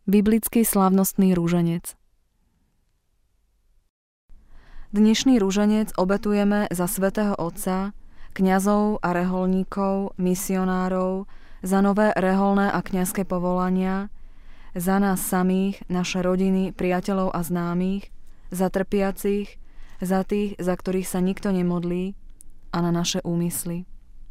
Biblický slávnostný rúženec. Dnešný rúženec obetujeme za svätého Otca, kňazov a reholníkov, misionárov, za nové reholné a kňazské povolania, za nás samých, naše rodiny, priateľov a známych, za trpiacich, za tých, za ktorých sa nikto nemodlí, a na naše úmysly.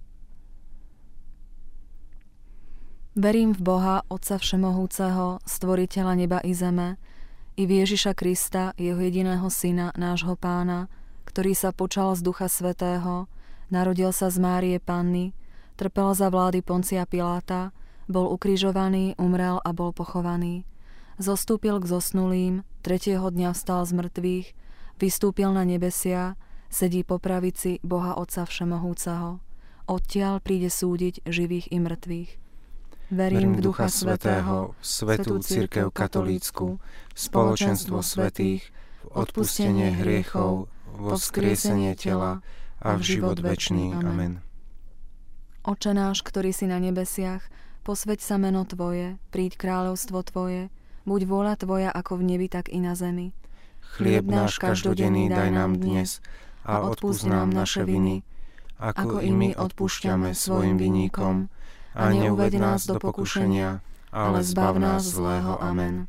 Verím v Boha, Otca Všemohúceho, Stvoriteľa neba i zeme, i v Ježiša Krista, jeho jediného Syna, nášho Pána, ktorý sa počal z Ducha Svätého, narodil sa z Márie Panny, trpel za vlády Poncia Piláta, bol ukrižovaný, umrel a bol pochovaný. Zostúpil k zosnulým, tretieho dňa vstal z mŕtvych, vystúpil na nebesia, sedí po pravici Boha Otca Všemohúceho. Odtiaľ príde súdiť živých i mŕtvych. Verím v Ducha Svätého, svätú cirkev katolícku, spoločenstvo svätých, v odpustenie hriechov, vo vzkriesenie tela a v život večný. Amen. Oče náš, ktorý si na nebesiach, posväť sa meno Tvoje, príď kráľovstvo Tvoje, buď vôľa Tvoja ako v nebi, tak i na zemi. Chlieb náš každodenný daj nám dnes a odpusť nám naše viny, ako i my odpúšťame svojim vinníkom, a neuveď nás do pokušenia, ale zbav nás zlého. Amen.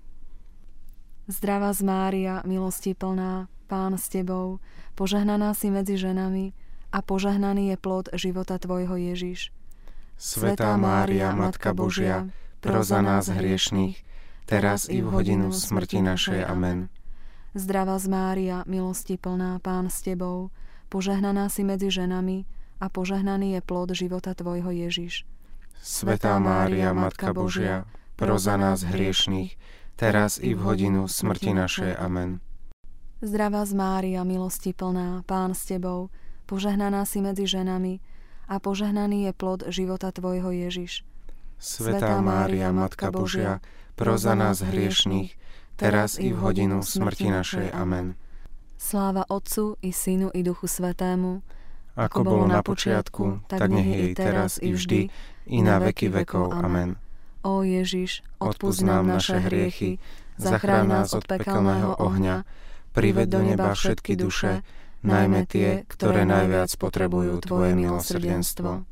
Zdravá z Mária, milosti plná, Pán s Tebou, požehnaná si medzi ženami a požehnaný je plod života Tvojho Ježiš. Svätá Mária, Matka Božia, pros za nás hriešných, teraz i v hodinu smrti našej. Amen. Zdravá z Mária, milosti plná, Pán s Tebou, požehnaná si medzi ženami a požehnaný je plod života Tvojho Ježiš. Svätá Mária, Matka Božia, pros za nás hriešných, teraz i v hodinu smrti našej. Amen. Zdravá z Mária, milosti plná, Pán s Tebou, požehnaná si medzi ženami a požehnaný je plod života Tvojho Ježiš. Svätá Mária, Matka Božia, pros za nás hriešných, teraz i v hodinu smrti našej. Amen. Sláva Otcu i Synu i Duchu Svätému, ako bolo na počiatku, tak nech je i teraz i vždy, i na veky vekov. Amen. Ó Ježiš, odpusť nám naše hriechy, zachráň nás od pekelného ohňa, priveď do neba všetky duše, najmä tie, ktoré najviac potrebujú Tvoje milosrdenstvo.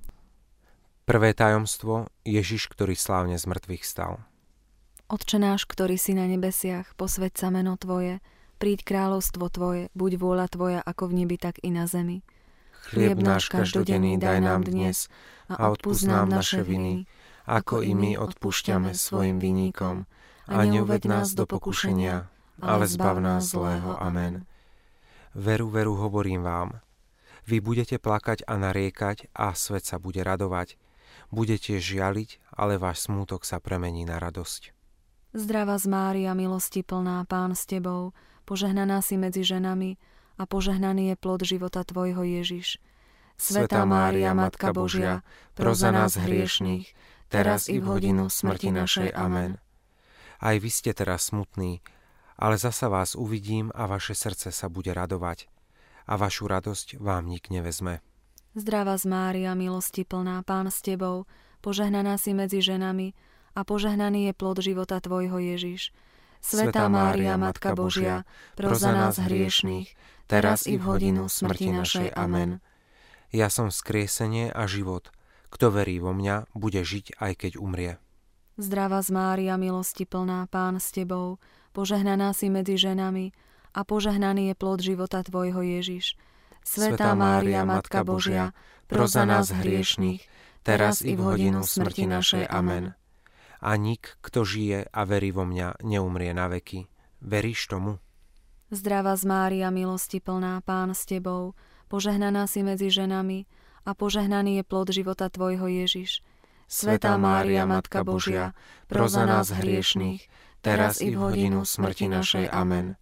Prvé tajomstvo, Ježiš, ktorý slávne z mŕtvych stal. Otče náš, ktorý si na nebesiach, posväť sa meno Tvoje, príď kráľovstvo Tvoje, buď vôľa Tvoja ako v nebi, tak i na zemi. Chlieb náš každodenný daj nám dnes a odpusť nám naše viny, ako i my odpúšťame svojim vinníkom. A neuveď nás do pokušenia, ale zbav nás zlého. Amen. Veru, veru, hovorím vám. Vy budete plakať a nariekať a svet sa bude radovať. Budete žialiť, ale váš smútok sa premení na radosť. Zdravá z Mária, milosti plná, Pán s Tebou, požehnaná si medzi ženami a požehnaný je plod života Tvojho Ježiš. Svätá Mária, Matka Božia, pros za nás hriešných, teraz i v hodinu smrti našej. Amen. Aj vy ste teraz smutní, ale zasa vás uvidím a vaše srdce sa bude radovať a vašu radosť vám nik nevezme. Zdravá z Mária, milosti plná, Pán s Tebou, požehnaná si medzi ženami a požehnaný je plod života Tvojho Ježiš. Svätá Mária, Matka Božia, pros za nás hriešných, teraz i v hodinu smrti našej. Amen. Ja som vzkriesenie a život. Kto verí vo mňa, bude žiť, aj keď umrie. Zdravá z Mária, milosti plná, Pán s Tebou, požehnaná si medzi ženami a požehnaný je plod života Tvojho Ježiš. Svätá Mária, Matka Božia, pros za nás hriešných, teraz i v hodinu smrti našej. Amen. A nik, kto žije a verí vo mňa, neumrie na veky. Veríš tomu? Zdravá z Mária, milosti plná, Pán s Tebou, požehnaná si medzi ženami a požehnaný je plod života Tvojho Ježiš. Svätá Mária, Matka Božia, pros za nás hriešných, teraz i v hodinu smrti našej. Amen.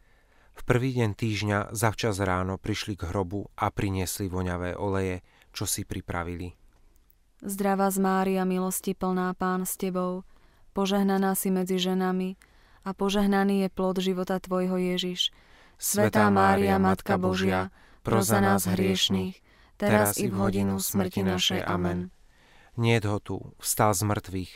V prvý deň týždňa zavčas ráno prišli k hrobu a priniesli voňavé oleje, čo si pripravili. Zdravá z Mária, milosti plná, Pán s Tebou, požehnaná si medzi ženami a požehnaný je plod života Tvojho Ježiš. Svätá Mária, Matka Božia, pros za nás hriešných, teraz i v hodinu smrti našej. Amen. Niet ho tu, vstal z mŕtvych,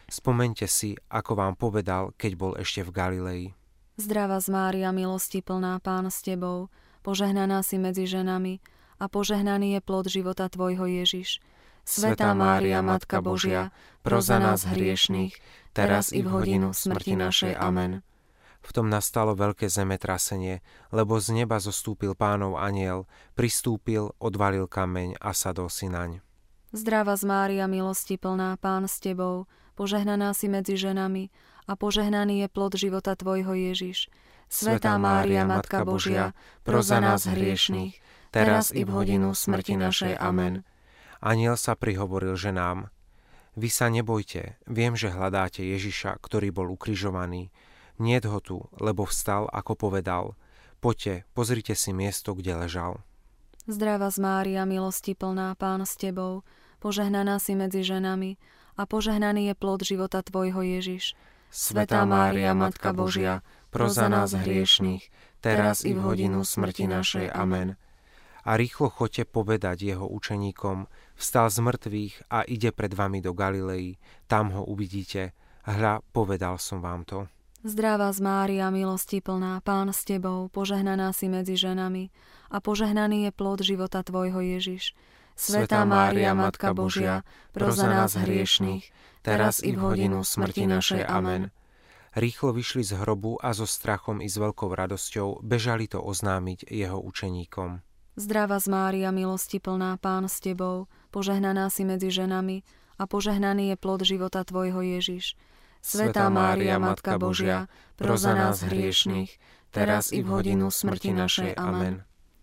Spomeňte si, ako vám povedal, keď bol ešte v Galilei. Zdravá Mária, milosti plná, Pán s Tebou, požehnaná si medzi ženami a požehnaný je plod života Tvojho Ježiš. Svätá Mária, Matka Božia, pros za nás hriešnych, teraz i v hodinu smrti našej. Amen. V tom nastalo veľké zemetrasenie, lebo z neba zostúpil Pánov anjel, pristúpil, odvalil kameň a sadol si naň. Zdravá Mária, milosti plná, Pán s Tebou, požehnaná si medzi ženami a požehnaný je plod života Tvojho Ježiš. Svätá Mária, Matka Božia, pros za nás hriešnych, teraz i v hodinu smrti našej. Amen. Anjel sa prihovoril ženám: Vy sa nebojte, viem, že hľadáte Ježiša, ktorý bol ukrižovaný. Niet ho tu, lebo vstal, ako povedal. Poďte, pozrite si miesto, kde ležal. Zdravá Mária, milosti plná, Pán s Tebou, požehnaná si medzi ženami a požehnaný je plod života Tvojho Ježiš. Svätá Mária, Matka Božia, pros za nás hriešnych, teraz i v hodinu smrti našej. Amen. A rýchlo choďte povedať jeho učeníkom: Vstal z mŕtvych a ide pred vami do Galilei, tam ho uvidíte. Hľa, povedal som vám to. Zdravá Mária, milosti plná, Pán s Tebou, požehnaná si medzi ženami a požehnaný je plod života Tvojho Ježiš. Svätá Mária, Matka Božia, pros za nás hriešnych, teraz i v hodinu smrti našej. Amen. Rýchlo vyšli z hrobu a so strachom i s veľkou radosťou bežali to oznámiť jeho učeníkom. Zdravá Mária, milosti plná, Pán s Tebou, požehnaná si medzi ženami a požehnaný je plod života Tvojho Ježiš. Svätá Mária, Matka Božia, pros za nás hriešnych, teraz i v hodinu smrti našej. Amen.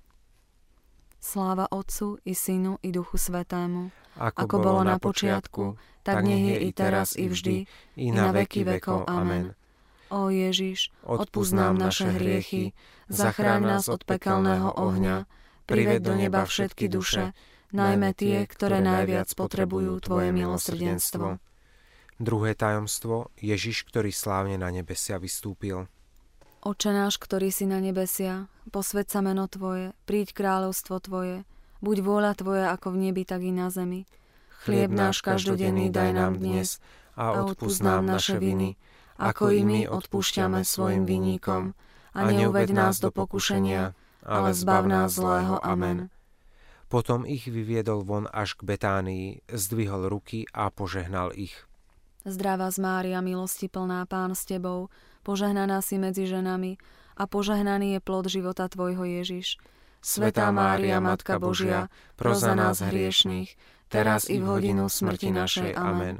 Sláva Otcu i Synu i Duchu Svätému, ako bolo na počiatku, tak nech je i teraz i vždy, i na veky vekov. Amen. Ó Ježiš, odpusť nám naše hriechy, zachráň nás od pekelného ohňa, priveď do neba všetky duše, najmä tie, ktoré najviac potrebujú Tvoje milosrdenstvo. Druhé tajomstvo, Ježiš, ktorý slávne na nebesia vystúpil. Otče náš, ktorý si na nebesia, posväť sa meno Tvoje, príď kráľovstvo Tvoje, buď vôľa Tvoja ako v nebi, tak i na zemi. Chlieb náš každodenný daj nám dnes a odpusť nám naše viny, ako i my odpúšťame svojim vinníkom. A neuveď nás do pokušenia, ale zbav nás zlého. Amen. Potom ich vyviedol von až k Betánii, zdvihol ruky a požehnal ich. Zdravá Mária, milosti plná, Pán s Tebou, požehnaná si medzi ženami a požehnaný je plod života Tvojho Ježiš. Svätá Mária, Matka Božia, pros za nás hriešnych, teraz i v hodinu smrti našej. Amen.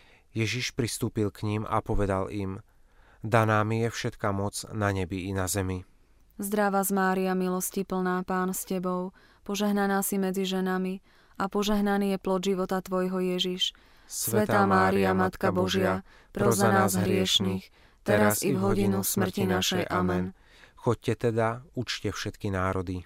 Ježiš pristúpil k ním a povedal im: Daná mi je všetka moc na nebi i na zemi. Zdravá Mária, milosti plná, Pán s Tebou, požehnaná si medzi ženami a požehnaný je plod života Tvojho Ježiš. Svätá Mária, Matka Božia, pros za nás hriešnych, teraz i v hodinu smrti našej. Amen. Choďte teda, učte všetky národy.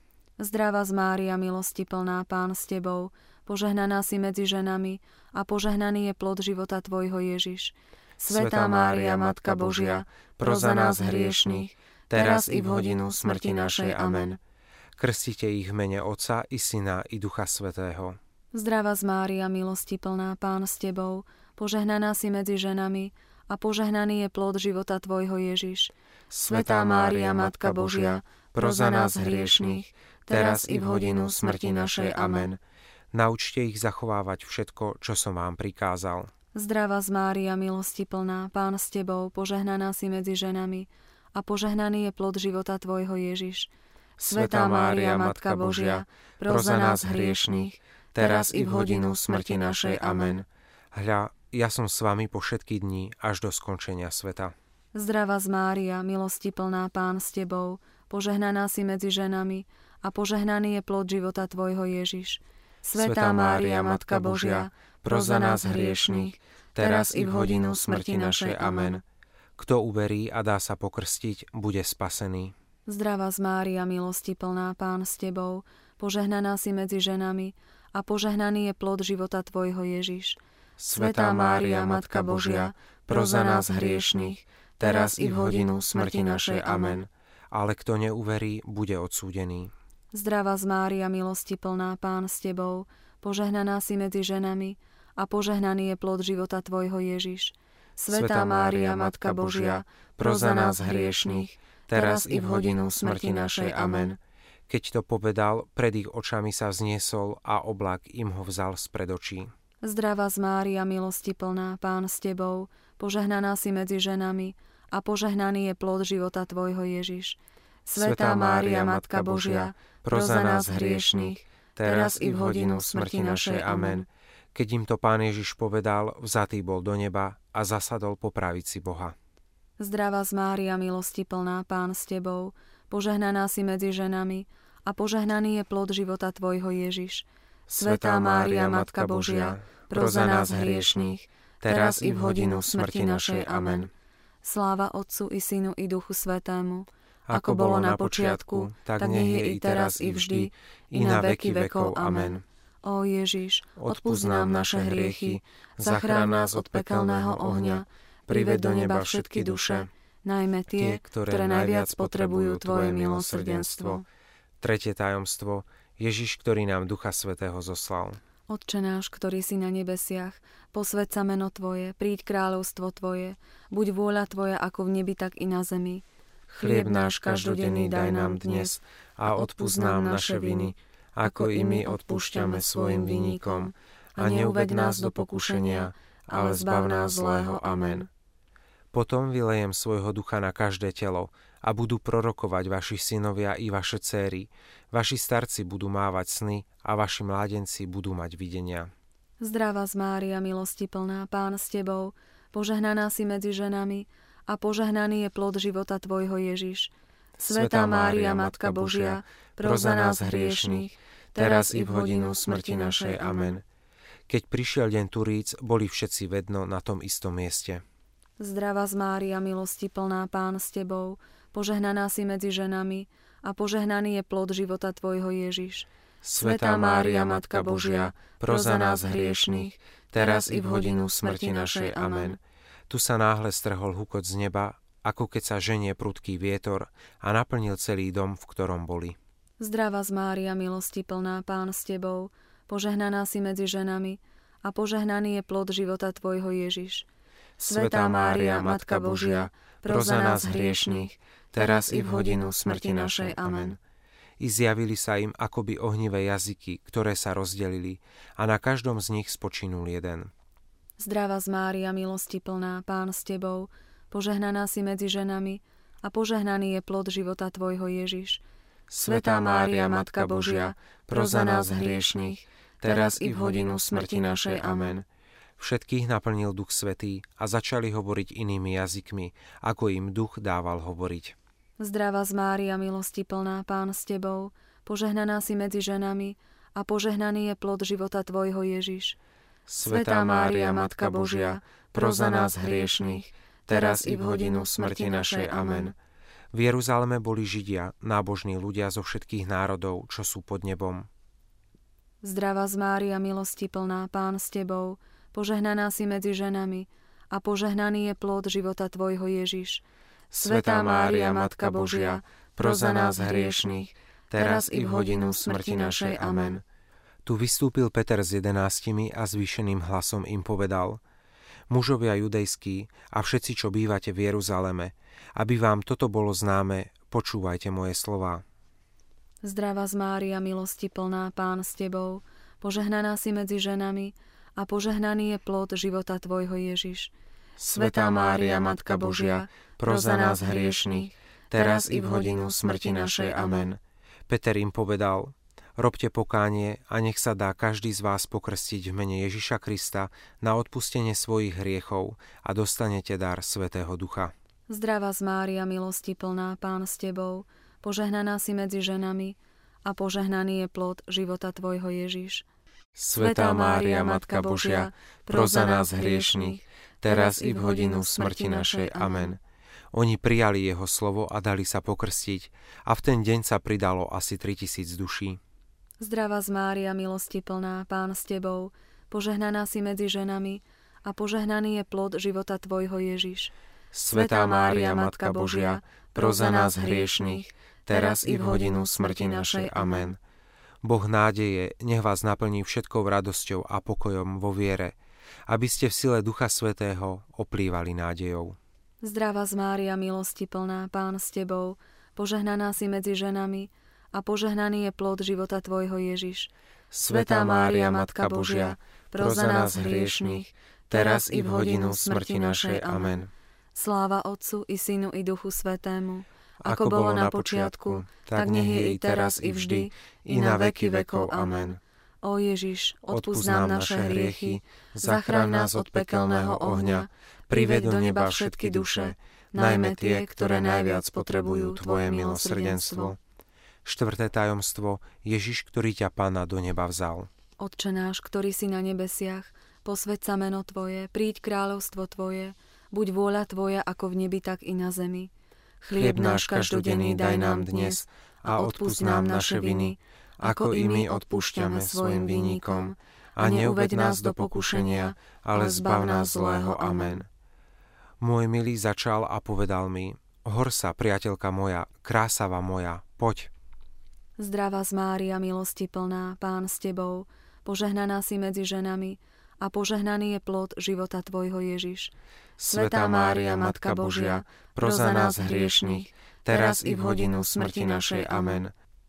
Zdravá Mária, milosti plná, Pán s Tebou, požehnaná si medzi ženami a požehnaný je plod života Tvojho Ježiš. Svätá Mária, Matka Božia, pros za nás hriešnych, teraz i v hodinu smrti našej. Amen. Krstite ich v mene Otca i Syna i Ducha Svätého. Zdravá Mária, milosti plná, Pán s Tebou, požehnaná si medzi ženami a požehnaný je plod života Tvojho Ježiš. Svätá Mária, Matka Božia, pros za nás hriešnych, teraz i v hodinu smrti našej. Amen. Naučte ich zachovávať všetko, čo som vám prikázal. Zdravá Mária, milosti plná, Pán s Tebou, požehnaná si medzi ženami a požehnaný je plod života Tvojho Ježiš. Svätá Mária, Matka Božia, pros za nás hriešnych, teraz i v hodinu smrti našej. Amen. Hľa, ja som s vami po všetky dni až do skončenia sveta. Zdravá Mária, milosti plná, Pán s Tebou, požehnaná si medzi ženami a požehnaný je plod života Tvojho Ježiš. Svätá Mária, Matka Božia, pros za nás hriešnych, teraz i v hodinu smrti našej. Amen. Kto uverí a dá sa pokrstiť, bude spasený. Zdravá Mária, milosti plná, Pán s Tebou, požehnaná si medzi ženami a požehnaný je plod života Tvojho Ježiš. Svätá Mária, Matka Božia, pros za nás hriešnych, teraz i v hodinu smrti našej. Amen. Ale kto neuverí, bude odsúdený. Zdravá Mária, milosti plná, Pán s Tebou, požehnaná si medzi ženami a požehnaný je plod života tvojho Ježiš. Svätá Mária, Matka Božia, pros za nás hriešnych, teraz i v hodinu smrti našej. Amen. Keď to povedal, pred ich očami sa vzniesol a oblak im ho vzal spred očí. Zdravá Mária, milosti plná, Pán s tebou, požehnaná si medzi ženami a požehnaný je plod života tvojho Ježiš. Svätá Mária, Matka Božia, pros za nás hriešnych, teraz i v hodinu smrti našej. Amen. Keď im to Pán Ježiš povedal, vzatý bol do neba a zasadol po pravici Boha. Zdravá Mária, milosti plná, Pán s tebou, požehnaná si medzi ženami a požehnaný je plod života tvojho Ježiš. Svätá Mária, Matka Božia, pros za nás hriešných, teraz i v hodinu smrti našej. Amen. Sláva Otcu i Synu i Duchu Svätému, ako bolo na počiatku, tak nech je i teraz i vždy, i na veky vekov. Amen. Ó Ježiš, odpusť nám naše hriechy, zachráň nás od pekelného ohňa, prived do neba všetky duše, najmä tie, ktoré najviac potrebujú tvoje milosrdenstvo. Tretie tajomstvo. Ježiš, ktorý nám Ducha Svätého zoslal. Otče náš, ktorý si na nebesiach, posväť sa meno Tvoje, príď kráľovstvo Tvoje, buď vôľa Tvoja ako v nebi, tak i na zemi. Chlieb náš každodenný daj nám dnes a odpusť nám naše viny, ako i my odpúšťame svojim vinníkom. A neuved nás do pokušenia, ale zbav nás zlého. Amen. Potom vylejem svojho ducha na každé telo a budú prorokovať vaši synovia i vaše céry. Vaši starci budú mávať sny a vaši mládenci budú mať videnia. Zdravá Mária, milosti plná, Pán s tebou, požehnaná si medzi ženami a požehnaný je plod života tvojho Ježiš. Svätá Mária, Matka Božia, pros za nás hriešných, teraz i v hodinu smrti našej. Amen. Keď prišiel deň Turíc, boli všetci vedno na tom istom mieste. Zdravá Mária, milosti plná, Pán s tebou, požehnaná si medzi ženami a požehnaný je plod života tvojho Ježiš. Svätá Mária, Matka Božia, pros za nás hriešných, teraz i v hodinu smrti našej. Amen. Tu sa náhle strhol hukot z neba, ako keď sa ženie prudký vietor a naplnil celý dom, v ktorom boli. Zdravá Mária, milosti plná, Pán s tebou, požehnaná si medzi ženami a požehnaný je plod života tvojho Ježiš. Svätá Mária, Matka Božia, pros za nás hriešných, teraz i v hodinu smrti našej. Amen. I zjavili sa im akoby ohnivé jazyky, ktoré sa rozdelili, a na každom z nich spočinul jeden. Zdravá Mária, milosti plná, Pán s tebou, požehnaná si medzi ženami a požehnaný je plod života tvojho Ježiš. Svätá Mária, Matka Božia, pros za nás hriešných, teraz i v hodinu smrti našej. Amen. Všetkých naplnil Duch Svätý a začali hovoriť inými jazykmi, ako im Duch dával hovoriť. Zdravá Mária, milosti plná, Pán s tebou, požehnaná si medzi ženami a požehnaný je plod života tvojho Ježiš. Svätá Mária, Matka Božia, pros za nás hriešných, teraz i v hodinu smrti našej. Amen. V Jeruzaleme boli Židia, nábožní ľudia zo všetkých národov, čo sú pod nebom. Zdravá Mária, milosti plná, Pán s tebou, požehnaná si medzi ženami a požehnaný je plod života tvojho Ježiš. Svätá Mária, Matka Božia, pros za nás hriešných, teraz i v hodinu smrti našej. Amen. Tu vystúpil Peter s 11 a zvýšeným hlasom im povedal: Mužovia judejskí a všetci, čo bývate v Jeruzaleme, aby vám toto bolo známe, počúvajte moje slová. Zdravá Mária, milosti plná, Pán s tebou, požehnaná si medzi ženami a požehnaný je plod života tvojho Ježiš. Svätá Mária, Matka Božia, pros za nás hriešných, teraz i v hodinu smrti našej. Amen. Peter im povedal: Robte pokánie a nech sa dá každý z vás pokrstiť v mene Ježiša Krista na odpustenie svojich hriechov a dostanete dar Svätého Ducha. Zdravá Mária, milosti plná, Pán s tebou, požehnaná si medzi ženami a požehnaný je plod života tvojho Ježiš. Svätá Mária, Matka Božia, pros za nás hriešných, teraz i v hodinu smrti našej. Amen. Oni prijali jeho slovo a dali sa pokrstiť a v ten deň sa pridalo asi 3000 duší. Zdravá Mária, milosti plná, Pán s tebou, požehnaná si medzi ženami a požehnaný je plod života tvojho Ježiš. Svätá Mária, Matka Božia, pros za nás hriešných, teraz i v hodinu smrti našej. Amen. Boh nádeje, nech vás naplní všetkou radosťou a pokojom vo viere, aby ste v sile Ducha Svätého oplývali nádejou. Zdravá Mária, milosti plná, Pán s tebou, požehnaná si medzi ženami a požehnaný je plod života tvojho Ježiš. Svätá Mária, Matka Božia, pros za nás hriešnych, teraz i v hodinu smrti našej. Amen. Sláva Otcu i Synu i Duchu Svätému, ako bolo na počiatku, tak nech je i teraz i vždy, i na veky vekov. Amen. Ó Ježiš, odpusť nám naše hriechy, zachráň nás od pekelného ohňa, priveď do neba všetky duše, najmä tie, ktoré najviac potrebujú tvoje milosrdenstvo. 4. tajomstvo. Ježiš, ktorý ťa Pána do neba vzal. Otče náš, ktorý si na nebesiach, posväť sa meno Tvoje, príď kráľovstvo Tvoje, buď vôľa Tvoja ako v nebi, tak i na zemi. Chlieb náš každodenný daj nám dnes a odpusť nám naše viny, ako i my odpúšťame svojim vinníkom. A neuveď nás do pokušenia, ale zbav nás zlého. Amen. Môj milý začal a povedal mi: Hor sa, priateľka moja, krásava moja, poď. Zdravá Mária, milosti plná, Pán s tebou, požehnaná si medzi ženami a požehnaný je plod života tvojho Ježiš. Svätá Mária, Matka Božia, pros za nás hriešnych, teraz i v hodinu smrti našej. Amen.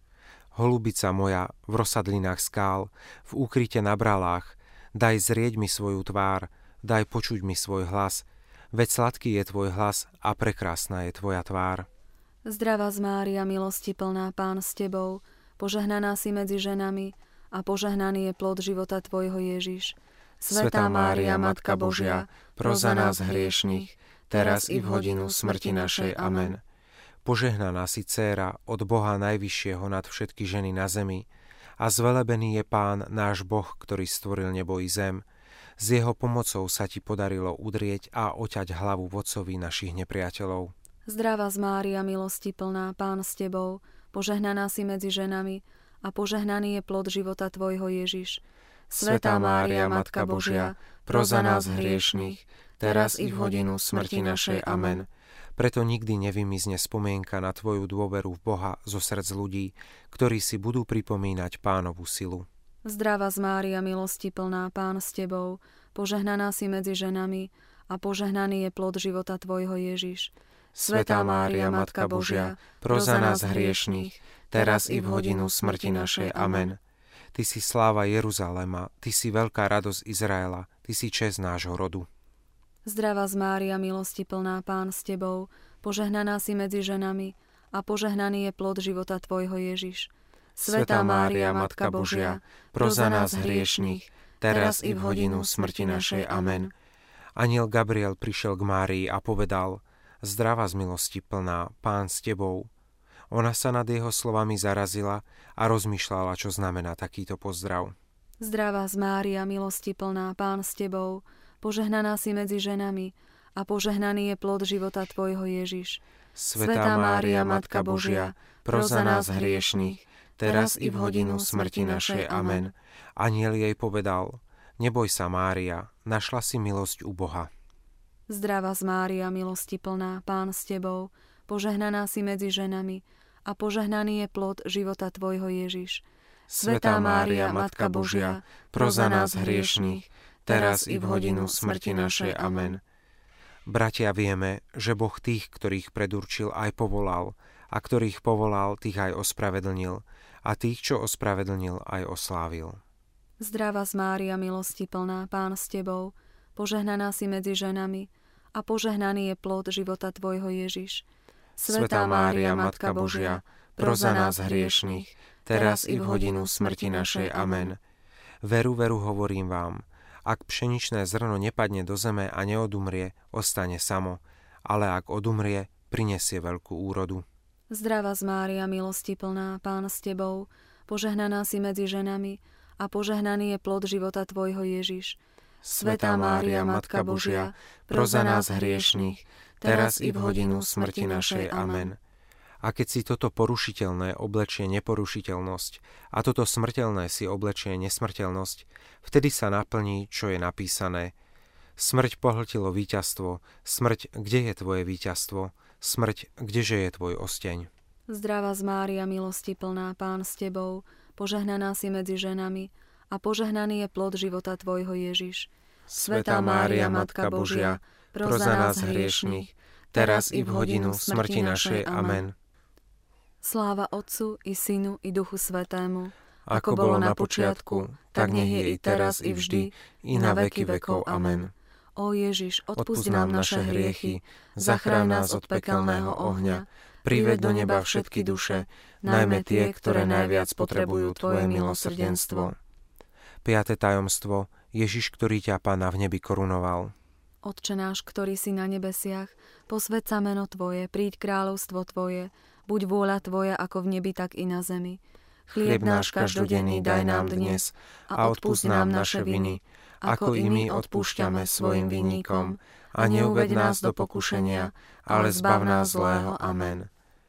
Holubica moja, v rozsadlinách skál, v úkryte na bralách, daj zrieť mi svoju tvár, daj počuť mi svoj hlas, veď sladký je tvoj hlas a prekrásna je tvoja tvár. Zdravá Mária, milosti plná, Pán s tebou, požehnaná si medzi ženami a požehnaný je plod života tvojho Ježiš. Svätá Mária, Matka Božia, pros za nás hriešnych, teraz i v hodinu smrti našej. Amen. Požehnaná si dcéra od Boha Najvyššieho nad všetky ženy na zemi a zvelebený je Pán náš Boh, ktorý stvoril nebo i zem. S jeho pomocou sa ti podarilo udrieť a oťať hlavu vodcovi našich nepriateľov. Zdravá Mária, milosti plná, Pán s tebou, požehnaná si medzi ženami a požehnaný je plod života tvojho Ježiš. Svätá Mária, Matka Božia, pros za nás hriešnych, teraz i v hodinu smrti našej. Amen. Preto nikdy nevymizne spomienka na tvoju dôveru v Boha zo srdc ľudí, ktorí si budú pripomínať Pánovu silu. Zdravá Mária, milosti plná, Pán s tebou, požehnaná si medzi ženami a požehnaný je plod života tvojho Ježiš. Svätá Mária, Matka Božia, pros za nás hriešnych, teraz i v hodinu smrti našej. Amen. Ty si sláva Jeruzalema, ty si veľká radosť Izraela, ty si česť nášho rodu. Zdravá Mária, milosti plná, Pán s tebou, požehnaná si medzi ženami a požehnaný je plod života tvojho Ježiš. Svätá Mária, Matka Božia, pros za nás hriešnych, teraz i v hodinu smrti našej. Amen. Anjel Gabriel prišiel k Márii a povedal: Zdravá z milosti plná, Pán s tebou. Ona sa nad jeho slovami zarazila a rozmýšľala, čo znamená takýto pozdrav. Zdravá Mária, milosti plná, Pán s tebou, požehnaná si medzi ženami a požehnaný je plod života tvojho Ježiš. Svätá Mária, Matka Božia, pros za nás hriešnych, teraz i v hodinu smrti našej. Amen. Anjel jej povedal: Neboj sa, Mária, našla si milosť u Boha. Zdravá Mária, milosti plná, Pán s tebou, požehnaná si medzi ženami a požehnaný je plod života tvojho Ježiš. Svätá Mária, Matka Božia, pros za nás hriešných, teraz i v hodinu smrti našej. Amen. Bratia, vieme, že Boh tých, ktorých predurčil, aj povolal, a ktorých povolal, tých aj ospravedlnil, a tých, čo ospravedlnil, aj oslávil. Zdravá Mária, milosti plná, Pán s tebou, požehnaná si medzi ženami a požehnaný je plod života tvojho Ježiš. Svätá Mária, Matka Božia, pros za nás hriešnych, teraz i v hodinu smrti našej. Amen. Veru, veru, hovorím vám, ak pšeničné zrno nepadne do zeme a neodumrie, ostane samo, ale ak odumrie, prinesie veľkú úrodu. Zdravá Mária, milosti plná, Pán s tebou, požehnaná si medzi ženami a požehnaný je plod života tvojho Ježiš. Svätá Mária, Matka Božia, pros za nás hriešnych, teraz i v hodinu smrti našej. Amen. A keď si toto porušiteľné oblečie neporušiteľnosť a toto smrteľné si oblečie nesmrteľnosť, vtedy sa naplní, čo je napísané: Smrť pohltilo víťazstvo, smrť, kde je tvoje víťazstvo, smrť, kdeže je tvoj osteň. Zdravá Mária, milosti plná, Pán s tebou, požehnaná si medzi ženami a požehnaný je plod života Tvojho Ježiš. Svätá Mária, Matka Božia, pros za nás hriešnych, teraz i v hodinu smrti našej. Amen. Sláva Otcu i Synu i Duchu Svätému, ako bolo na počiatku, tak nech je i teraz i vždy, i na veky vekov. Amen. Ó Ježiš, odpusť nám naše hriechy, zachráň nás od pekelného ohňa, prived do neba všetky duše, najmä tie, ktoré najviac potrebujú Tvoje milosrdenstvo. 5. tajomstvo. Ježiš, ktorý ťa Pána v nebi korunoval. Otče náš, ktorý si na nebesiach, posväť sa meno Tvoje, príď kráľovstvo Tvoje, buď vôľa Tvoja ako v nebi, tak i na zemi. Chlieb náš každodenný daj nám dnes a odpusť nám naše viny, ako i my odpúšťame svojim vinníkom. A neuved nás do pokušenia, ale zbav nás zlého. Amen.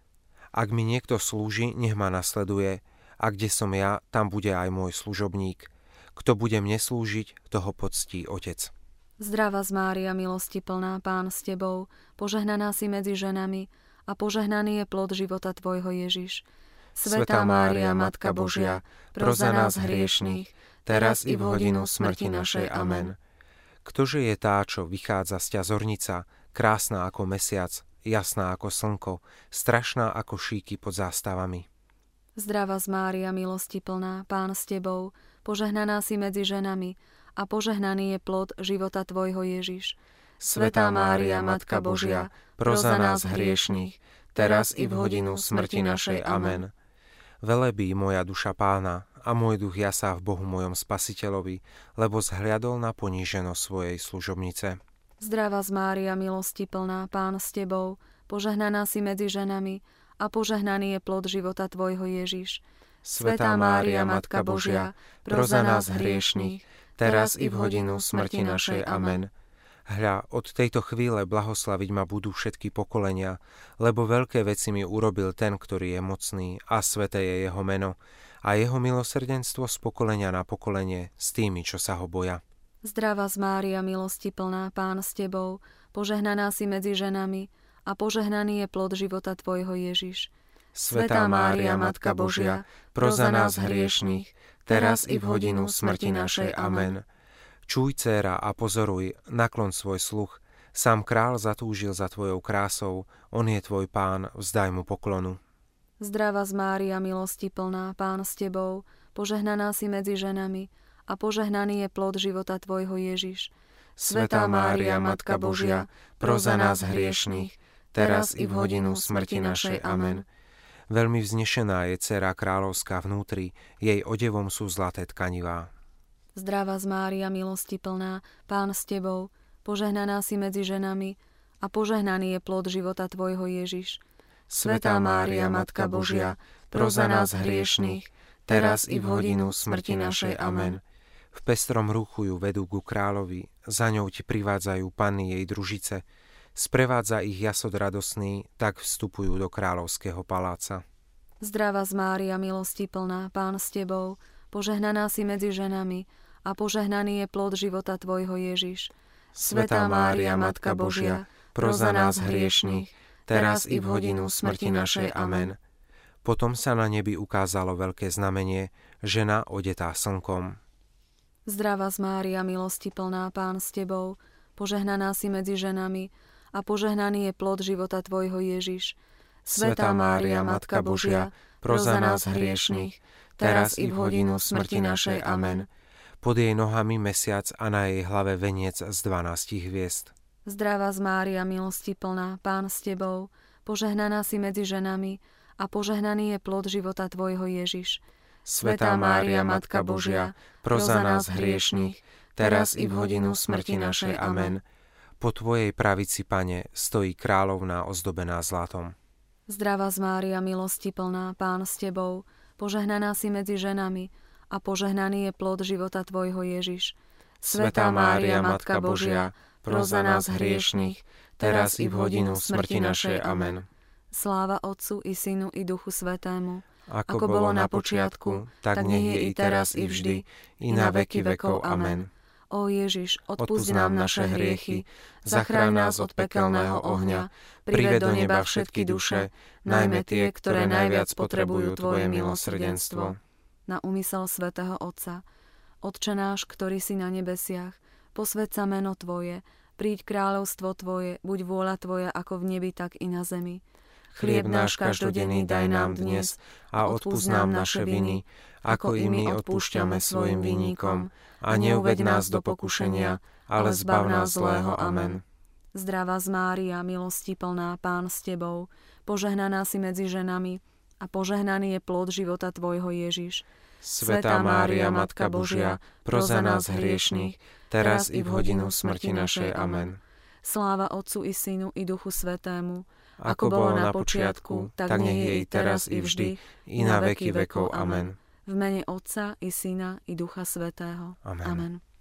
Ak mi niekto slúži, nech ma nasleduje, a kde som ja, tam bude aj môj služobník. Kto bude mne slúžiť, toho poctí Otec. Zdravá Mária, milosti plná, Pán s Tebou, požehnaná si medzi ženami a požehnaný je plod života Tvojho Ježiš. Svätá Mária, Matka Božia, pros za nás hriešných, teraz i v hodinu smrti našej. Amen. Ktože je tá, čo vychádza z ťa zornica, krásna ako mesiac, jasná ako slnko, strašná ako šíky pod zástavami? Zdravá Mária, milosti plná, Pán s Tebou, požehnaná si medzi ženami a požehnaný je plod života Tvojho Ježiš. Svätá Mária, Matka Božia, pros za nás hriešných, teraz i v hodinu smrti našej. Amen. Velebí moja duša Pána a môj duch jasá v Bohu mojom Spasiteľovi, lebo zhliadol na poníženosť svojej služobnice. Zdravá Mária, milosti plná, Pán s Tebou, požehnaná si medzi ženami a požehnaný je plod života Tvojho Ježiš. Svätá Mária, Matka Božia, pros za nás hriešných, teraz i v hodinu smrti našej. Amen. Hľa, od tejto chvíle blahoslaviť ma budú všetky pokolenia, lebo veľké veci mi urobil ten, ktorý je mocný, a sväté je jeho meno, a jeho milosrdenstvo z pokolenia na pokolenie s tými, čo sa ho boja. Zdravá Mária, milosti plná, Pán s Tebou, požehnaná si medzi ženami a požehnaný je plod života Tvojho Ježiš. Svätá Mária, Matka Božia, pros za nás hriešných, teraz i v hodinu smrti našej. Amen. Čuj, dcéra, a pozoruj, naklon svoj sluch. Sám král zatúžil za tvojou krásou, on je tvoj Pán, vzdaj mu poklonu. Zdravá Mária, milosti plná, Pán s Tebou, požehnaná si medzi ženami a požehnaný je plod života Tvojho Ježiš. Svätá Mária, Matka Božia, pros za nás hriešných, teraz i v hodinu smrti našej. Amen. Veľmi vznešená je dcéra kráľovská vnútri, jej odevom sú zlaté tkanivá. Zdravá Mária, milosti plná, Pán s Tebou, požehnaná si medzi ženami a požehnaný je plod života Tvojho Ježiš. Svätá Mária, Matka Božia, pros za nás hriešných, teraz i v hodinu smrti našej. Amen. V pestrom rúchu ju vedú ku kráľovi, za ňou ti privádzajú panny jej družice, sprevádza ich jasod radosný, tak vstupujú do kráľovského paláca. Zdravá Mária, milosti plná, Pán s Tebou, požehnaná si medzi ženami a požehnaný je plod života Tvojho Ježiš. Svätá Mária, Matka Božia, pros za nás hriešných, teraz i v hodinu smrti našej. Amen. Potom sa na nebi ukázalo veľké znamenie, žena odetá slnkom. Zdravá Mária, milosti plná, Pán s Tebou, požehnaná si medzi ženami a požehnaný je plod života Tvojho Ježiš. Svätá Mária, Matka Božia, pros za nás hriešných, teraz i v hodinu smrti našej. Amen. Pod jej nohami mesiac a na jej hlave veniec z 12 hviezd. Zdravá Mária, milosti plná, Pán s Tebou, požehnaná si medzi ženami a požehnaný je plod života Tvojho Ježiš. Svätá Mária, Matka Božia, pros za nás hriešných, teraz i v hodinu smrti našej. Amen. Po Tvojej pravici, Pane, stojí kráľovná ozdobená zlatom. Zdravá Mária, milosti plná, Pán s Tebou, požehnaná si medzi ženami a požehnaný je plod života Tvojho Ježiš. Svätá Mária, Matka Božia, pros za nás hriešných, teraz i v hodinu smrti našej. Amen. Sláva Otcu i Synu i Duchu Svätému, ako bolo na počiatku, tak nech je i teraz i vždy, i na veky vekov. Amen. Ó Ježiš, odpusť nám naše hriechy, zachráň nás od pekelného ohňa, prived do neba všetky duše, najmä tie, ktoré najviac potrebujú Tvoje milosrdenstvo. na úmysel svätého Otca. Otče náš, ktorý si na nebesiach, posväť sa meno Tvoje, príď kráľovstvo Tvoje, buď vôľa Tvoja ako v nebi, tak i na zemi. Chlieb náš každodenný daj nám dnes a odpusť nám naše viny, ako i my odpúšťame svojim vinníkom. A neuveď nás do pokušenia, ale zbav nás zlého. Amen. Zdravá z Mária, milosti plná, Pán s Tebou, požehnaná si medzi ženami a požehnaný je plod života Tvojho Ježiš. Svätá Mária, Matka Božia, pros za nás hriešnych, teraz i v hodinu smrti našej. Amen. Sláva Otcu i Synu i Duchu Svätému, ako bolo na počiatku, tak nech je i teraz i vždy, i na veky vekov. Amen. V mene Otca i Syna i Ducha Svätého. Amen. Amen.